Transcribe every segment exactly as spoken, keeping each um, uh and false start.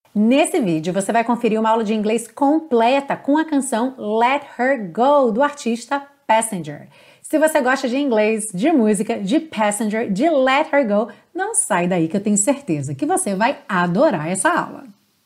Nesse vídeo, você vai conferir uma aula de inglês completa com a canção Let Her Go, do artista Passenger. Se você gosta de inglês, de música, de Passenger, de Let Her Go, não sai daí que eu tenho certeza que você vai adorar essa aula.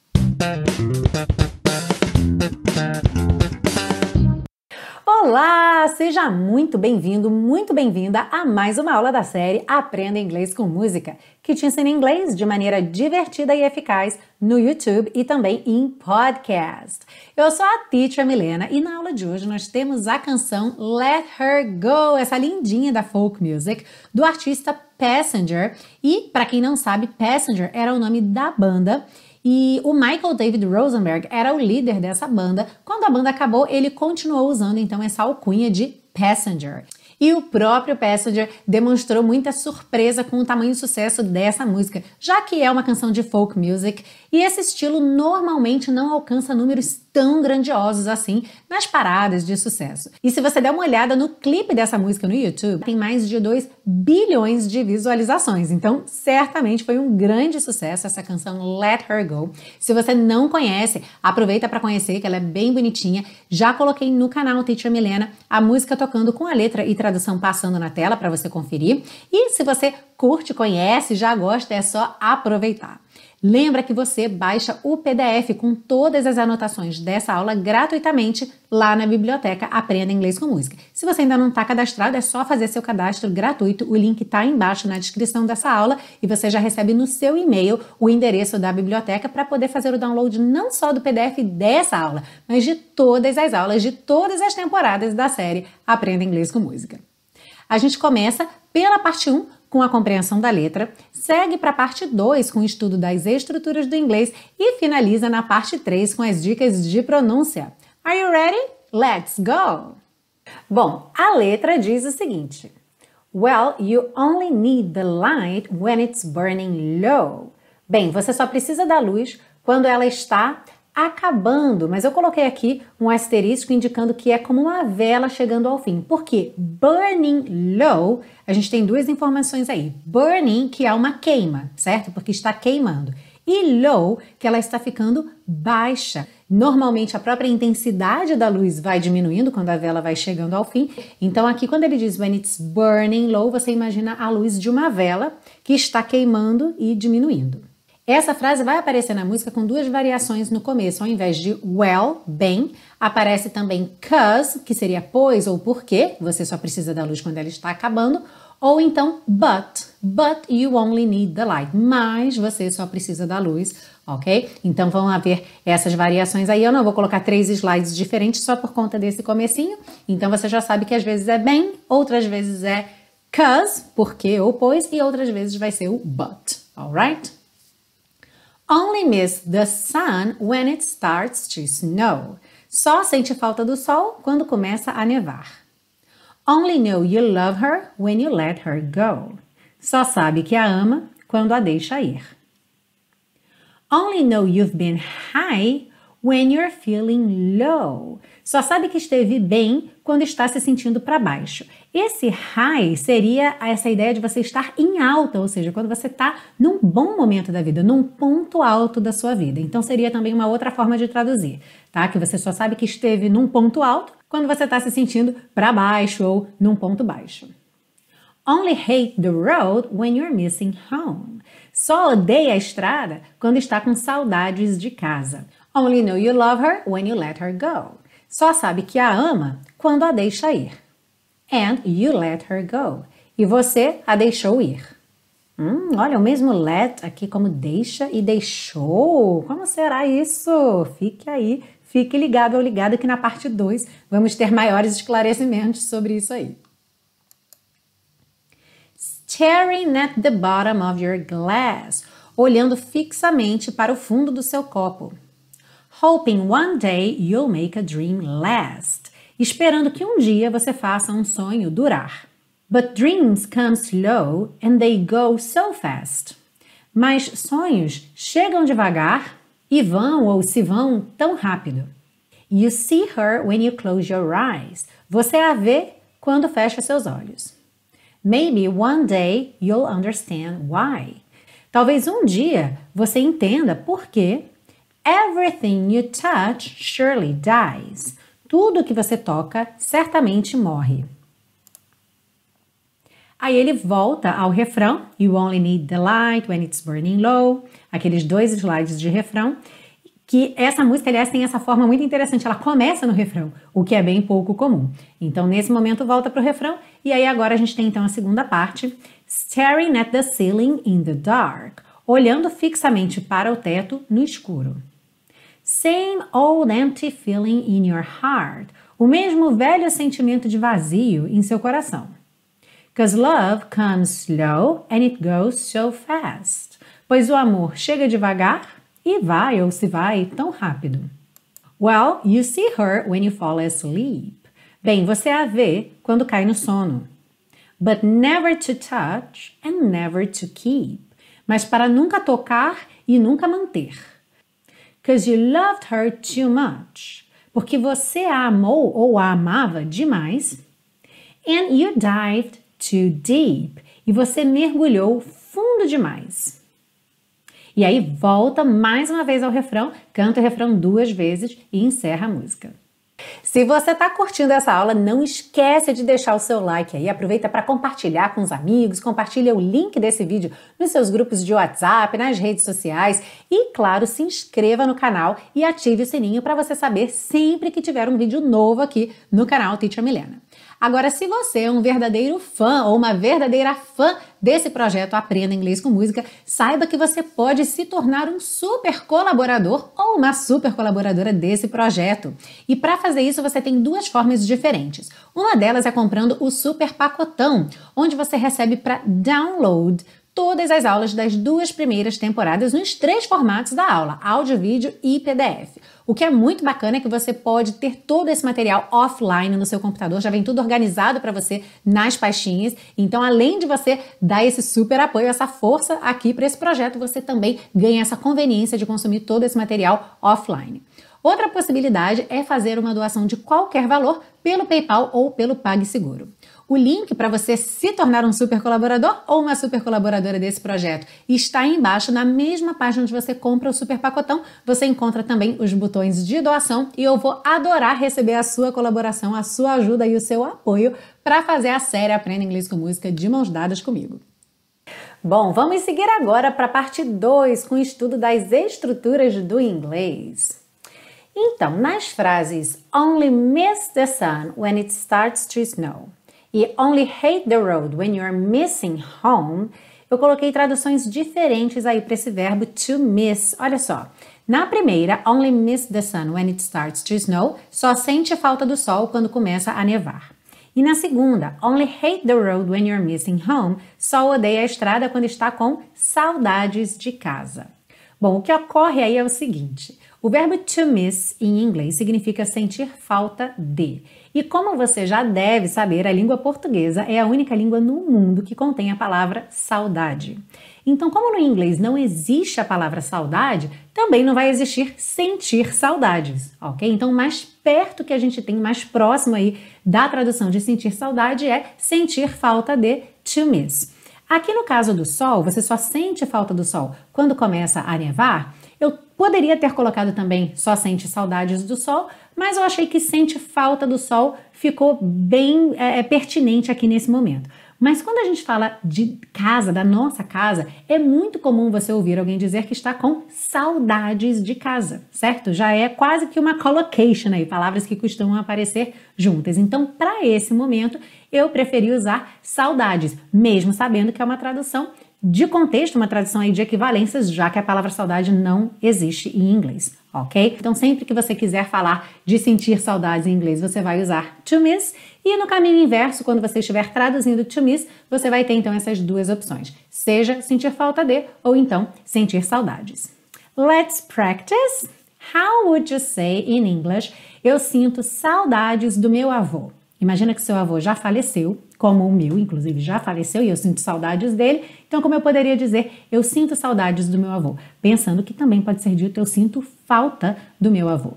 Olá! Seja muito bem-vindo, muito bem-vinda a mais uma aula da série Aprenda Inglês com Música, que te ensina inglês de maneira divertida e eficaz no YouTube e também em podcast. Eu sou a Teacher Milena e na aula de hoje nós temos a canção Let Her Go, essa lindinha da folk music, do artista Passenger. E, para quem não sabe, Passenger era o nome da banda. E o Michael David Rosenberg era o líder dessa banda. Quando a banda acabou, ele continuou usando então essa alcunha de Passenger. E o próprio Passenger demonstrou muita surpresa com o tamanho e sucesso dessa música, já que é uma canção de folk music e esse estilo normalmente não alcança números tão grandiosos assim nas paradas de sucesso. E se você der uma olhada no clipe dessa música no YouTube, tem mais de dois bilhões de visualizações, então certamente foi um grande sucesso essa canção Let Her Go. Se você não conhece, aproveita para conhecer, que ela é bem bonitinha. Já coloquei no canal Teacher Milena a música tocando com a letra e tradução passando na tela para você conferir. E se você curte, conhece, já gosta, é só aproveitar. Lembra que você baixa o P D F com todas as anotações dessa aula gratuitamente lá na biblioteca Aprenda Inglês com Música. Se você ainda não está cadastrado, é só fazer seu cadastro gratuito. O link está embaixo na descrição dessa aula e você já recebe no seu e-mail o endereço da biblioteca para poder fazer o download não só do P D F dessa aula, mas de todas as aulas de todas as temporadas da série Aprenda Inglês com Música. A gente começa pela parte um, com a compreensão da letra, segue para a parte dois com o estudo das estruturas do inglês e finaliza na parte três com as dicas de pronúncia. Are you ready? Let's go! Bom, a letra diz o seguinte: Well, you only need the light when it's burning low. Bem, você só precisa da luz quando ela está acabando, mas eu coloquei aqui um asterisco indicando que é como uma vela chegando ao fim. Por quê? Burning low, a gente tem duas informações aí. Burning, que é uma queima, certo? Porque está queimando. E low, que ela está ficando baixa. Normalmente a própria intensidade da luz vai diminuindo quando a vela vai chegando ao fim. Então aqui quando ele diz when it's burning low, você imagina a luz de uma vela que está queimando e diminuindo. Essa frase vai aparecer na música com duas variações no começo. Ao invés de well, bem, aparece também cause, que seria pois ou porque, você só precisa da luz quando ela está acabando, ou então but, but you only need the light, mas você só precisa da luz, ok? Então vão haver essas variações aí. Eu não vou colocar três slides diferentes só por conta desse comecinho, então você já sabe que às vezes é bem, outras vezes é cause, porque ou pois, e outras vezes vai ser o but, alright? Only miss the sun when it starts to snow. Só sente falta do sol quando começa a nevar. Only know you love her when you let her go. Só sabe que a ama quando a deixa ir. Only know you've been high when you're feeling low. Só sabe que esteve bem quando está se sentindo para baixo. Esse high seria essa ideia de você estar em alta, ou seja, quando você está num bom momento da vida, num ponto alto da sua vida. Então seria também uma outra forma de traduzir, tá? Que você só sabe que esteve num ponto alto quando você está se sentindo para baixo ou num ponto baixo. Only hate the road when you're missing home. Só odeia a estrada quando está com saudades de casa. Only know you love her when you let her go. Só sabe que a ama quando a deixa ir. And you let her go. E você a deixou ir. Hum, olha, o mesmo let aqui como deixa e deixou. Como será isso? Fique aí, fique ligado ou ligado que na parte dois vamos ter maiores esclarecimentos sobre isso aí. Staring at the bottom of your glass. Olhando fixamente para o fundo do seu copo. Hoping one day you'll make a dream last. Esperando que um dia você faça um sonho durar. But dreams come slow and they go so fast. Mas sonhos chegam devagar e vão ou se vão tão rápido. You see her when you close your eyes. Você a vê quando fecha seus olhos. Maybe one day you'll understand why. Talvez um dia você entenda por quê. Everything you touch surely dies. Tudo que você toca certamente morre. Aí ele volta ao refrão, You only need the light when it's burning low, aqueles dois slides de refrão, que essa música, aliás, tem essa forma muito interessante, ela começa no refrão, o que é bem pouco comum. Então, nesse momento, volta para o refrão, e aí agora a gente tem então a segunda parte, Staring at the ceiling in the dark, olhando fixamente para o teto no escuro. Same old empty feeling in your heart, o mesmo velho sentimento de vazio em seu coração. 'Cause love comes slow and it goes so fast. Pois o amor chega devagar e vai ou se vai tão rápido. Well, you see her when you fall asleep. Bem, você a vê quando cai no sono. But never to touch and never to keep. Mas para nunca tocar e nunca manter. 'Cause you loved her too much. Porque você a amou ou a amava demais. And you dived too deep. E você mergulhou fundo demais. E aí volta mais uma vez ao refrão, canta o refrão duas vezes e encerra a música. Se você está curtindo essa aula, não esquece de deixar o seu like aí, aproveita para compartilhar com os amigos, compartilha o link desse vídeo nos seus grupos de WhatsApp, nas redes sociais e, claro, se inscreva no canal e ative o sininho para você saber sempre que tiver um vídeo novo aqui no canal Teacher Milena. Agora, se você é um verdadeiro fã ou uma verdadeira fã desse projeto Aprenda Inglês com Música, saiba que você pode se tornar um super colaborador ou uma super colaboradora desse projeto. E para fazer isso, você tem duas formas diferentes. Uma delas é comprando o Super Pacotão, onde você recebe para download todas as aulas das duas primeiras temporadas nos três formatos da aula, áudio, vídeo e P D F. O que é muito bacana é que você pode ter todo esse material offline no seu computador, já vem tudo organizado para você nas pastinhas. Então, além de você dar esse super apoio, essa força aqui para esse projeto, você também ganha essa conveniência de consumir todo esse material offline. Outra possibilidade é fazer uma doação de qualquer valor pelo PayPal ou pelo PagSeguro. O link para você se tornar um super colaborador ou uma super colaboradora desse projeto está aí embaixo na mesma página onde você compra o Super Pacotão. Você encontra também os botões de doação e eu vou adorar receber a sua colaboração, a sua ajuda e o seu apoio para fazer a série Aprenda Inglês com Música de mãos dadas comigo. Bom, vamos seguir agora para a parte dois com o estudo das estruturas do inglês. Então, nas frases Only miss the sun when it starts to snow e Only hate the road when you're missing home, eu coloquei traduções diferentes aí para esse verbo to miss. Olha só, na primeira, Only miss the sun when it starts to snow, só sente falta do sol quando começa a nevar. E na segunda, Only hate the road when you're missing home, só odeia a estrada quando está com saudades de casa. Bom, o que ocorre aí é o seguinte, o verbo to miss em inglês significa sentir falta de. E como você já deve saber, a língua portuguesa é a única língua no mundo que contém a palavra saudade. Então, como no inglês não existe a palavra saudade, também não vai existir sentir saudades, ok? Então, mais perto que a gente tem, mais próximo aí da tradução de sentir saudade é sentir falta de to miss. Aqui no caso do sol, você só sente falta do sol quando começa a nevar. Eu poderia ter colocado também só sente saudades do sol, mas eu achei que sente falta do sol ficou bem é, pertinente aqui nesse momento. Mas quando a gente fala de casa, da nossa casa, é muito comum você ouvir alguém dizer que está com saudades de casa, certo? Já é quase que uma collocation aí, palavras que costumam aparecer juntas. Então, para esse momento, eu preferi usar saudades, mesmo sabendo que é uma tradução de contexto, uma tradução aí de equivalências, já que a palavra saudade não existe em inglês, ok? Então, sempre que você quiser falar de sentir saudades em inglês, você vai usar to miss, e no caminho inverso, quando você estiver traduzindo to miss, você vai ter então essas duas opções, seja sentir falta de, ou então sentir saudades. Let's practice. How would you say in English, eu sinto saudades do meu avô? Imagina que seu avô já faleceu, como o meu, inclusive, já faleceu e eu sinto saudades dele. Então, como eu poderia dizer, eu sinto saudades do meu avô? Pensando que também pode ser dito, eu sinto falta do meu avô.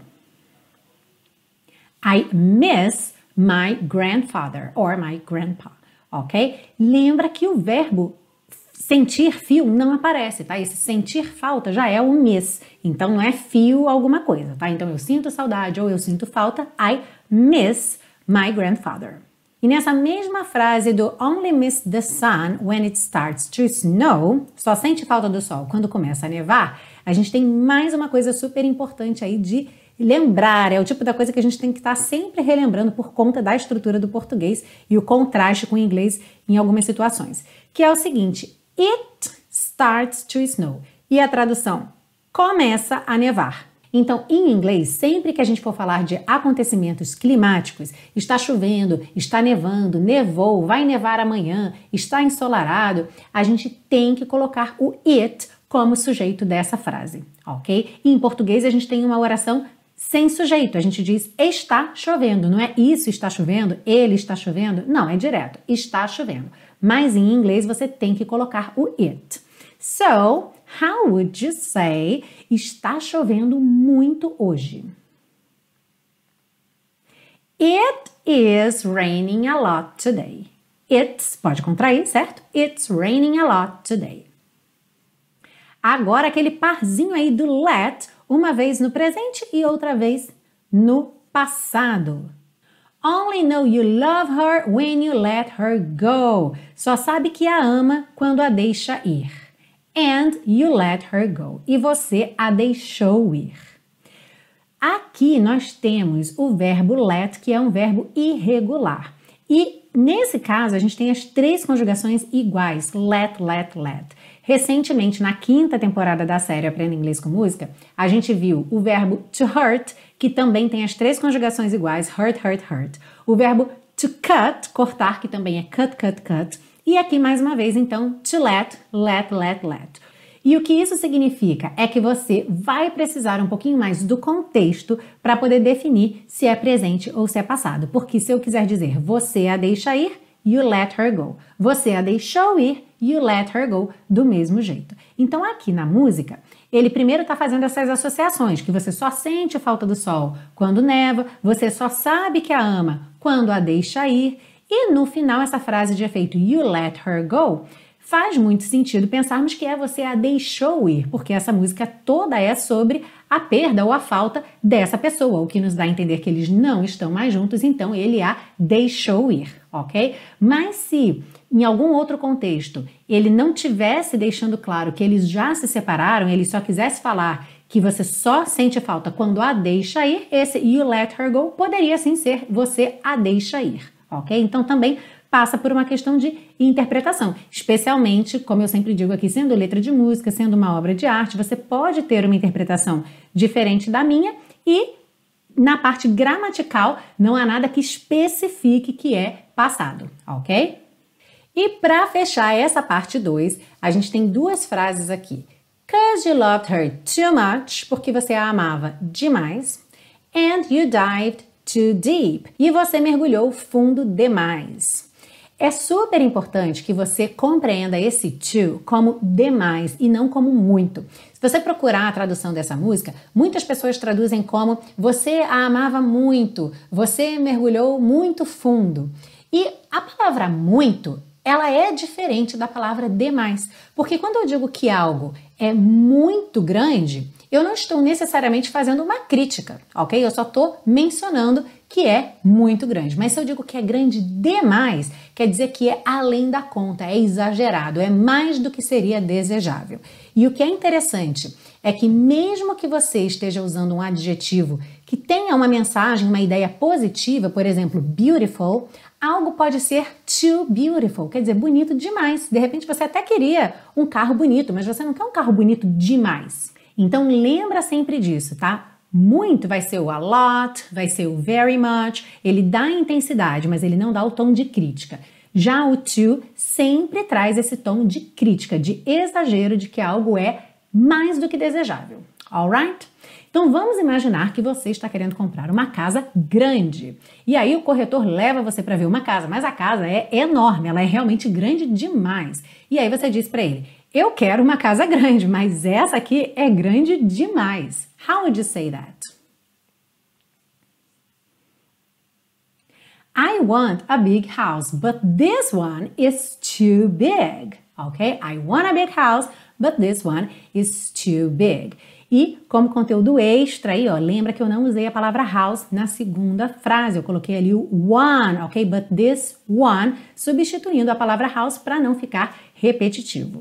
I miss my grandfather or my grandpa, ok? Lembra que o verbo sentir fio não aparece, tá? Esse sentir falta já é o miss, então não é fio alguma coisa, tá? Então eu sinto saudade ou eu sinto falta, I miss my grandfather. E nessa mesma frase do only miss the sun when it starts to snow, só sente falta do sol quando começa a nevar, a gente tem mais uma coisa super importante aí de lembrar, é o tipo da coisa que a gente tem que estar sempre relembrando por conta da estrutura do português e o contraste com o inglês em algumas situações, que é o seguinte, it starts to snow. E a tradução, começa a nevar. Então, em inglês, sempre que a gente for falar de acontecimentos climáticos, está chovendo, está nevando, nevou, vai nevar amanhã, está ensolarado, a gente tem que colocar o it como sujeito dessa frase, ok? E em português a gente tem uma oração sem sujeito, a gente diz está chovendo, não é isso está chovendo, ele está chovendo, não, é direto, está chovendo. Mas em inglês você tem que colocar o it. So, how would you say está chovendo muito hoje? It is raining a lot today. It's, pode contrair, certo? It's raining a lot today. Agora aquele parzinho aí do let, uma vez no presente e outra vez no passado. Only know you love her when you let her go. Só sabe que a ama quando a deixa ir. And you let her go. E você a deixou ir. Aqui nós temos o verbo let, que é um verbo irregular. E nesse caso a gente tem as três conjugações iguais. Let, let, let. Recentemente, na quinta temporada da série Aprenda Inglês com Música, a gente viu o verbo to hurt, que também tem as três conjugações iguais, hurt, hurt, hurt. O verbo to cut, cortar, que também é cut, cut, cut. E aqui, mais uma vez, então, to let, let, let, let. E o que isso significa é que você vai precisar um pouquinho mais do contexto para poder definir se é presente ou se é passado. Porque se eu quiser dizer você a deixa ir, you let her go. Você a deixou ir, you let her go, do mesmo jeito. Então aqui na música, ele primeiro está fazendo essas associações, que você só sente falta do sol quando neva, você só sabe que a ama quando a deixa ir, e no final essa frase de efeito you let her go, faz muito sentido pensarmos que é você a deixou ir, porque essa música toda é sobre a perda ou a falta dessa pessoa, o que nos dá a entender que eles não estão mais juntos, então ele a deixou ir, ok? Mas se em algum outro contexto ele não tivesse deixando claro que eles já se separaram, ele só quisesse falar que você só sente falta quando a deixa ir, esse you let her go poderia sim ser você a deixa ir, ok? Então também passa por uma questão de interpretação, especialmente, como eu sempre digo aqui, sendo letra de música, sendo uma obra de arte, você pode ter uma interpretação diferente da minha e na parte gramatical não há nada que especifique que é passado, ok? E para fechar essa parte dois, a gente tem duas frases aqui. Cause you loved her too much, porque você a amava demais, and you dived too deep, e você mergulhou fundo demais. É super importante que você compreenda esse to como demais e não como muito. Se você procurar a tradução dessa música, muitas pessoas traduzem como você a amava muito, você mergulhou muito fundo. E a palavra muito, ela é diferente da palavra demais. Porque quando eu digo que algo é muito grande, eu não estou necessariamente fazendo uma crítica, ok? Eu só estou mencionando que é muito grande. Mas se eu digo que é grande demais, quer dizer que é além da conta, é exagerado, é mais do que seria desejável. E o que é interessante é que mesmo que você esteja usando um adjetivo que tenha uma mensagem, uma ideia positiva, por exemplo, beautiful, algo pode ser too beautiful, quer dizer, bonito demais. De repente você até queria um carro bonito, mas você não quer um carro bonito demais. Então lembra sempre disso, tá? Muito vai ser o a lot, vai ser o very much, ele dá intensidade, mas ele não dá o tom de crítica. Já o to sempre traz esse tom de crítica, de exagero, de que algo é mais do que desejável. Alright? Então vamos imaginar que você está querendo comprar uma casa grande. E aí o corretor leva você para ver uma casa, mas a casa é enorme, ela é realmente grande demais. E aí você diz para ele, eu quero uma casa grande, mas essa aqui é grande demais. How would you say that? I want a big house, but this one is too big. ok? I want a big house, but this one is too big. E como conteúdo extra aí, ó, lembra que eu não usei a palavra house na segunda frase, eu coloquei ali o one, ok? But this one, substituindo a palavra house para não ficar repetitivo.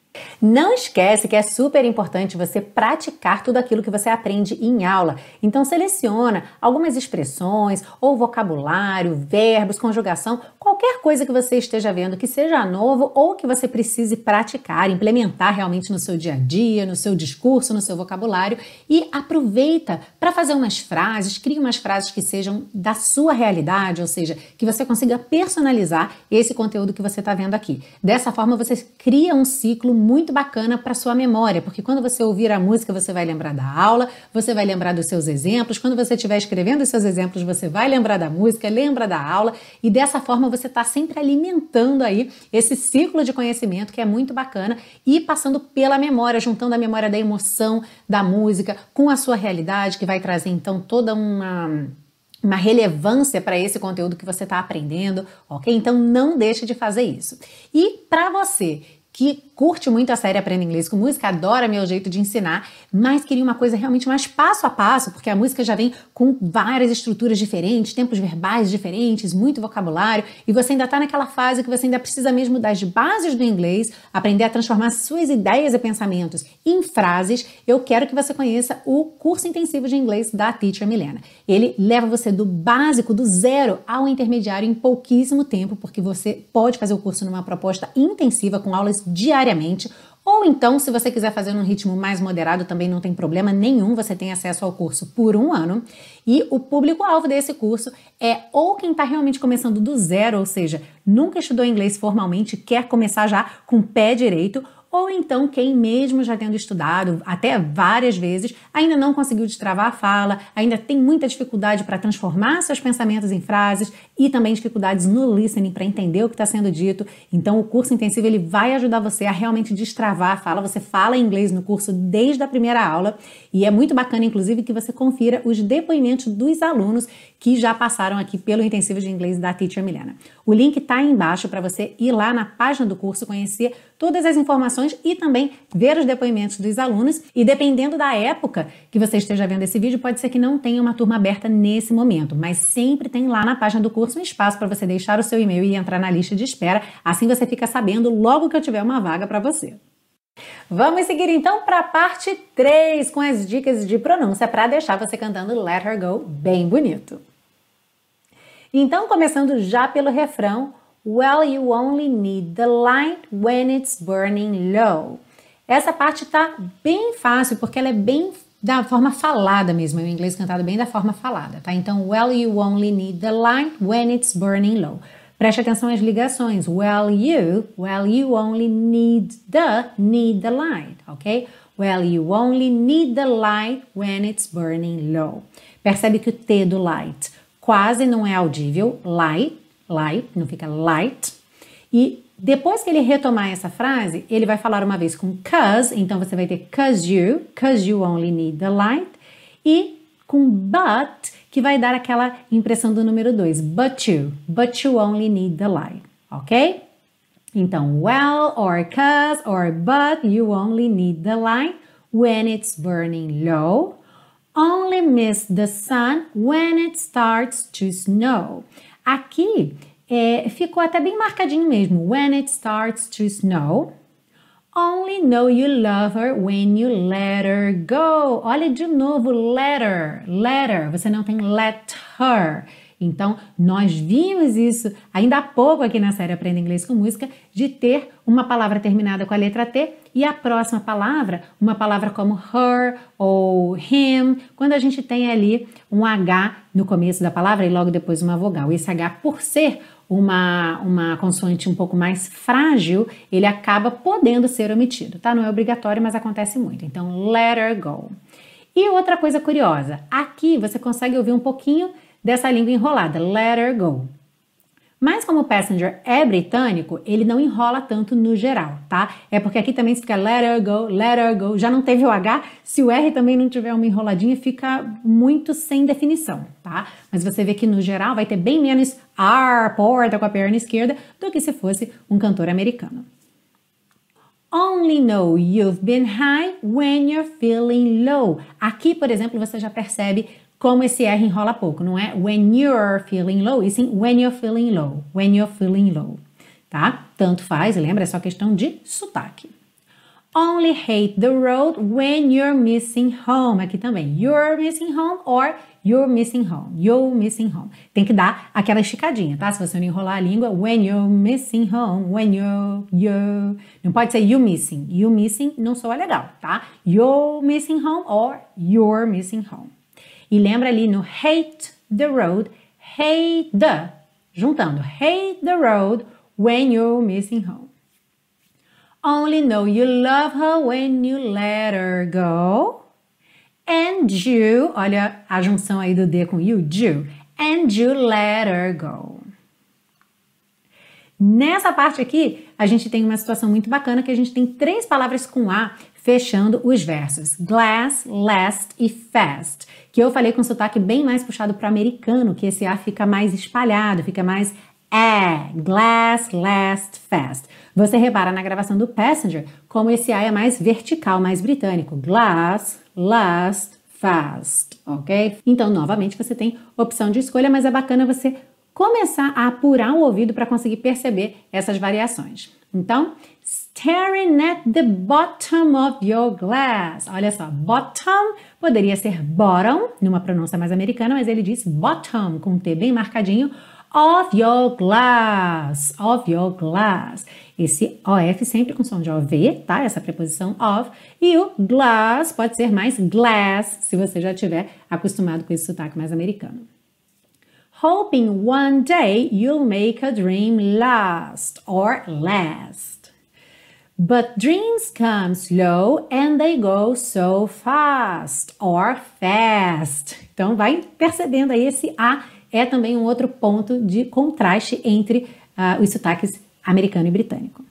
Não esquece que é super importante você praticar tudo aquilo que você aprende em aula. Então seleciona algumas expressões ou vocabulário, verbos, conjugação, qualquer coisa que você esteja vendo que seja novo ou que você precise praticar, implementar realmente no seu dia a dia, no seu discurso, no seu vocabulário e aproveita para fazer umas frases, crie umas frases que sejam da sua realidade, ou seja, que você consiga personalizar esse conteúdo que você está vendo aqui. Dessa forma você cria um ciclo muito bacana para sua memória, porque quando você ouvir a música, você vai lembrar da aula, você vai lembrar dos seus exemplos, quando você estiver escrevendo os seus exemplos, você vai lembrar da música, lembra da aula, e dessa forma você está sempre alimentando aí esse ciclo de conhecimento que é muito bacana e passando pela memória, juntando a memória da emoção da música com a sua realidade, que vai trazer então toda uma... uma relevância para esse conteúdo que você está aprendendo, ok? Então não deixe de fazer isso. E para você que curte muito a série Aprenda Inglês com Música, adora meu jeito de ensinar, mas queria uma coisa realmente mais passo a passo, porque a música já vem com várias estruturas diferentes, tempos verbais diferentes, muito vocabulário, e você ainda está naquela fase que você ainda precisa mesmo das bases do inglês, aprender a transformar suas ideias e pensamentos em frases. Eu quero que você conheça o curso intensivo de inglês da Teacher Milena. Ele leva você do básico, do zero ao intermediário em pouquíssimo tempo, porque você pode fazer o curso numa proposta intensiva com aulas diariamente, ou então, se você quiser fazer num ritmo mais moderado, também não tem problema nenhum, você tem acesso ao curso por um ano. E o público-alvo desse curso é ou quem está realmente começando do zero, ou seja, nunca estudou inglês formalmente, quer começar já com o pé direito, ou então quem mesmo já tendo estudado até várias vezes, ainda não conseguiu destravar a fala, ainda tem muita dificuldade para transformar seus pensamentos em frases e também dificuldades no listening para entender o que está sendo dito. Então o curso intensivo ele vai ajudar você a realmente destravar a fala. Você fala inglês no curso desde a primeira aula e é muito bacana, inclusive, que você confira os depoimentos dos alunos que já passaram aqui pelo intensivo de inglês da Teacher Milena. O link está aí embaixo para você ir lá na página do curso, conhecer todas as informações e também ver os depoimentos dos alunos. E dependendo da época que você esteja vendo esse vídeo, pode ser que não tenha uma turma aberta nesse momento, mas sempre tem lá na página do curso um espaço para você deixar o seu e-mail e entrar na lista de espera. Assim você fica sabendo logo que eu tiver uma vaga para você. Vamos seguir então para a parte três com as dicas de pronúncia para deixar você cantando Let Her Go bem bonito. Então, começando já pelo refrão, well, you only need the light when it's burning low. Essa parte tá bem fácil, porque ela é bem da forma falada mesmo, é o inglês cantado bem da forma falada, tá? Então, well, you only need the light when it's burning low. Preste atenção às ligações. Well, you, well, you only need the, need the light, ok? Well, you only need the light when it's burning low. Percebe que o T do light quase não é audível, light, light, não fica light. E depois que ele retomar essa frase, ele vai falar uma vez com cause, então você vai ter cause you, cause you only need the light, e com but, que vai dar aquela impressão do número dois, but you, but you only need the light, ok? Então, well, or cause, or but, you only need the light when it's burning low. Only miss the sun when it starts to snow. Aqui é, ficou até bem marcadinho mesmo. When it starts to snow. Only know you love her when you let her go. Olha de novo, let her, let her. Você não tem let her. Então, nós vimos isso ainda há pouco aqui na série Aprenda Inglês com Música, de ter uma palavra terminada com a letra T e a próxima palavra, uma palavra como her ou him, quando a gente tem ali um H no começo da palavra e logo depois uma vogal. Esse H, por ser uma, uma consoante um pouco mais frágil, ele acaba podendo ser omitido, tá? Não é obrigatório, mas acontece muito. Então, let her go. E outra coisa curiosa, aqui você consegue ouvir um pouquinho dessa língua enrolada, let her go. Mas como o passenger é britânico, ele não enrola tanto no geral, tá? É porque aqui também fica let her go, let her go, já não teve o H, se o R também não tiver uma enroladinha, fica muito sem definição, tá? Mas você vê que no geral vai ter bem menos R, porta com a perna esquerda, do que se fosse um cantor americano. Only know you've been high when you're feeling low. Aqui, por exemplo, você já percebe como esse R enrola pouco. Não é when you're feeling low, e sim when you're feeling low. When you're feeling low. Tá? Tanto faz, lembra? É só questão de sotaque. Only hate the road when you're missing home. Aqui também. You're missing home or you're missing home. You're missing home. Tem que dar aquela esticadinha, tá? Se você não enrolar a língua, when you're missing home, when you're, you're... Não pode ser you missing. You missing não soa legal, tá? You're missing home or you're missing home. E lembra ali no hate the road, hate the, juntando, hate the road when you're missing home. Only know you love her when you let her go. And you, olha a junção aí do D com you, you. And you let her go. Nessa parte aqui, a gente tem uma situação muito bacana que a gente tem três palavras com A fechando os versos. Glass, last e fast. Que eu falei com sotaque bem mais puxado para o americano, que esse A fica mais espalhado, fica mais é, glass, last, fast. Você repara na gravação do Passenger como esse A é mais vertical, mais britânico. Glass, last, fast, ok? Então, novamente, você tem opção de escolha, mas é bacana você começar a apurar o ouvido para conseguir perceber essas variações. Então, staring at the bottom of your glass. Olha só, bottom poderia ser bottom, numa pronúncia mais americana, mas ele diz bottom, com um T bem marcadinho, of your glass, of your glass. Esse O F sempre com som de O V, tá? Essa preposição of. E o glass pode ser mais glass, se você já estiver acostumado com esse sotaque mais americano. Hoping one day you'll make a dream last or last. But dreams come slow and they go so fast or fast. Então vai percebendo aí esse A é também um outro ponto de contraste entre uh, os sotaques americano e britânico.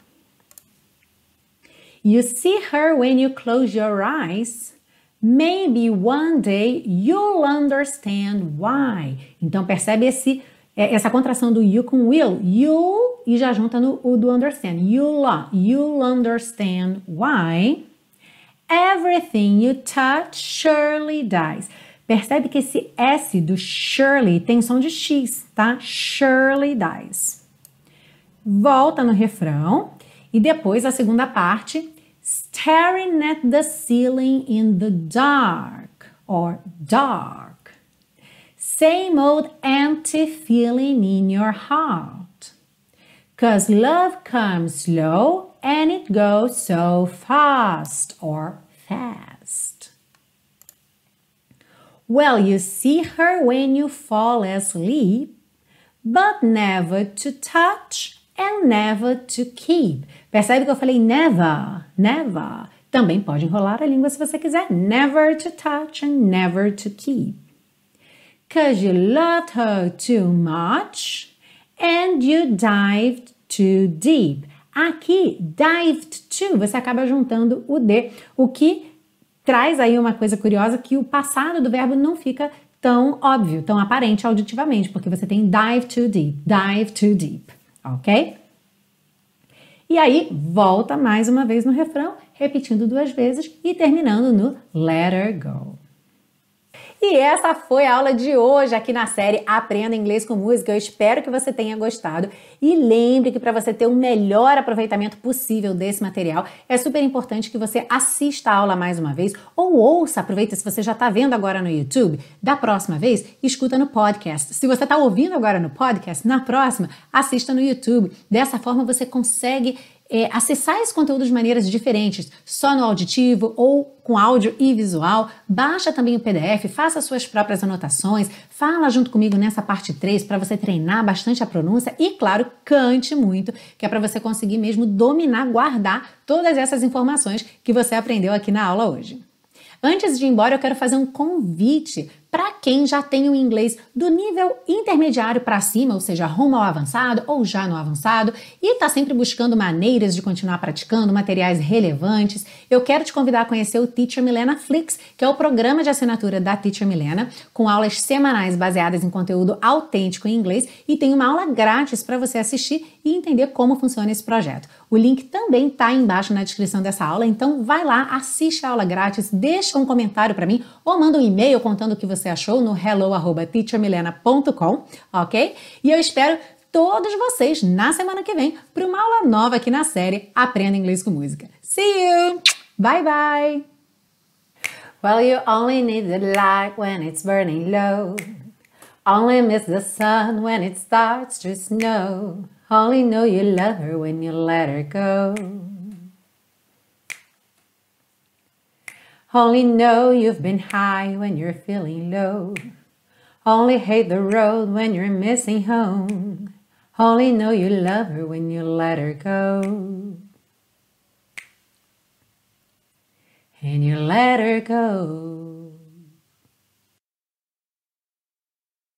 You see her when you close your eyes. Maybe one day you'll understand why. Então percebe esse, essa contração do you com will. You e já junta no o do understand. You'll, you'll understand why. Everything you touch surely dies. Percebe que esse S do Shirley tem som de X, tá? Shirley dies. Volta no refrão e depois a segunda parte. Staring at the ceiling in the dark or dark. Same old empty feeling in your heart. 'Cause love comes slow and it goes so fast or fast. Well, you see her when you fall asleep, but never to touch and never to keep. Percebe que eu falei never, never. Também pode enrolar a língua se você quiser. Never to touch and never to keep. 'Cause you loved her too much and you dived too deep. Aqui, dived to, você acaba juntando o D, o que traz aí uma coisa curiosa que o passado do verbo não fica tão óbvio, tão aparente auditivamente, porque você tem dive too deep, dive too deep, ok? E aí, volta mais uma vez no refrão, repetindo duas vezes e terminando no let her go. E essa foi a aula de hoje aqui na série Aprenda Inglês com Música. Eu espero que você tenha gostado e lembre que para você ter o melhor aproveitamento possível desse material, é super importante que você assista a aula mais uma vez ou ouça, aproveita se você já está vendo agora no YouTube, da próxima vez, escuta no podcast. Se você está ouvindo agora no podcast, na próxima, assista no YouTube. Dessa forma você consegue É, acessar esse conteúdo de maneiras diferentes, só no auditivo ou com áudio e visual. Baixa também o P D F, faça suas próprias anotações, fala junto comigo nessa parte três para você treinar bastante a pronúncia e, claro, cante muito, que é para você conseguir mesmo dominar, guardar todas essas informações que você aprendeu aqui na aula hoje. Antes de ir embora, eu quero fazer um convite para quem já tem o inglês do nível intermediário para cima, ou seja, rumo ao avançado ou já no avançado, e está sempre buscando maneiras de continuar praticando, materiais relevantes. Eu quero te convidar a conhecer o Teacher Milena Flix, que é o programa de assinatura da Teacher Milena, com aulas semanais baseadas em conteúdo autêntico em inglês, e tem uma aula grátis para você assistir e entender como funciona esse projeto. O link também tá aí embaixo na descrição dessa aula, então vai lá, assiste a aula grátis, deixa um comentário para mim ou manda um e-mail contando o que você achou no hello arroba teacher milena ponto com, ok? E eu espero todos vocês na semana que vem para uma aula nova aqui na série Aprenda Inglês com Música. See you! Bye bye! Well, you only need the light when it's burning low. Only miss the sun when it starts to snow. Only know you love her when you let her go. Only know you've been high when you're feeling low. Only hate the road when you're missing home. Only know you love her when you let her go. And you let her go.